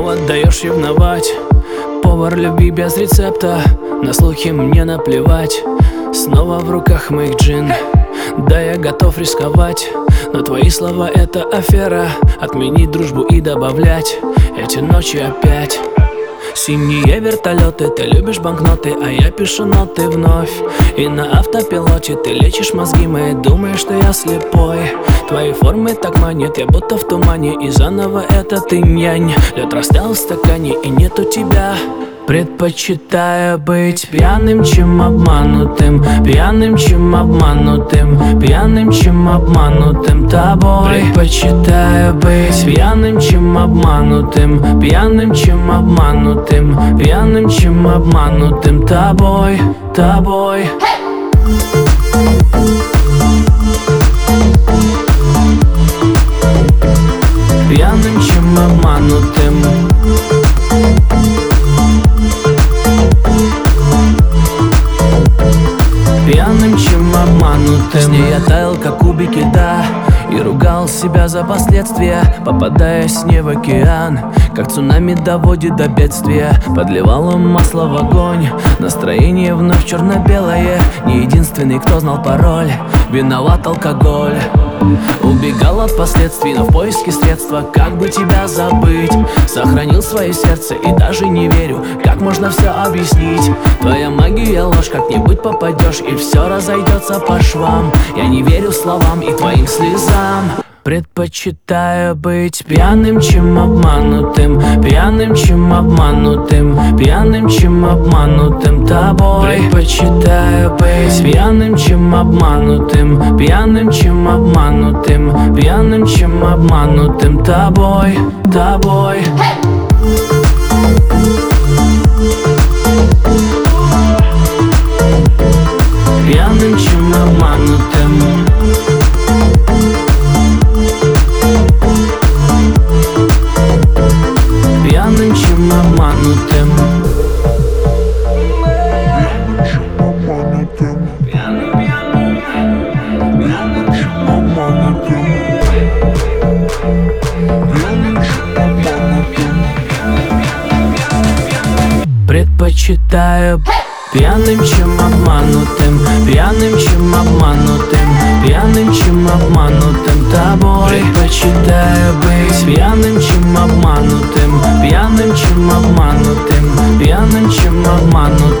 повод даешь ревновать. Повар любви без рецепта, на слухи мне наплевать. Снова в руках моих джин, да я готов рисковать. Но твои слова это афера, отменить дружбу и добавлять эти ночи опять. Синие вертолеты, ты любишь банкноты, а я пишу ноты вновь. И на автопилоте ты лечишь мозги мои, думаешь, что я слепой. Твои формы так манят, я будто в тумане, и заново это ты нянь. Лед растаял в стакане, и нету тебя. Предпочитаю быть пьяным, чем обманутым, пьяным, чем обманутым, пьяным, чем обманутым тобой. Предпочитаю быть пьяным, чем обманутым, пьяным, чем обманутым, пьяным, чем обманутым тобой, тобой. Пьяным, чем обманутым. Пьяным, чем обманутым. С ней я таял, как кубики льда, и ругал себя за последствия, попадаясь не в океан. Как цунами доводит до бедствия, подливала масло в огонь. Настроение вновь черно-белое, не единственный, кто знал пароль. Виноват алкоголь. Убегал от последствий, но в поиске средства, как бы тебя забыть. Сохранил свое сердце и даже не верю, как можно все объяснить. Твоя магия ложь, как-нибудь попадешь, и все разойдется по швам. Я не верю словам и твоим слезам. Предпочитаю быть пьяным, чем обманутым, пьяным, чем обманутым, пьяным, чем обманутым тобой. Предпочитаю быть пьяным, чем обманутым, пьяным, чем обманутым, пьяным, чем обманутым тобой, тобой. Пьяным, чем обманутым. Пьяным, чем обманутым. Предпочитаю пьяным, чем обманутым, пьяным, чем обманутым, пьяным, чем обманутым тобой. Предпочитаю быть пьяным, чем обманутым, пьяным, чем обманутым, пьяным, чем обманутым.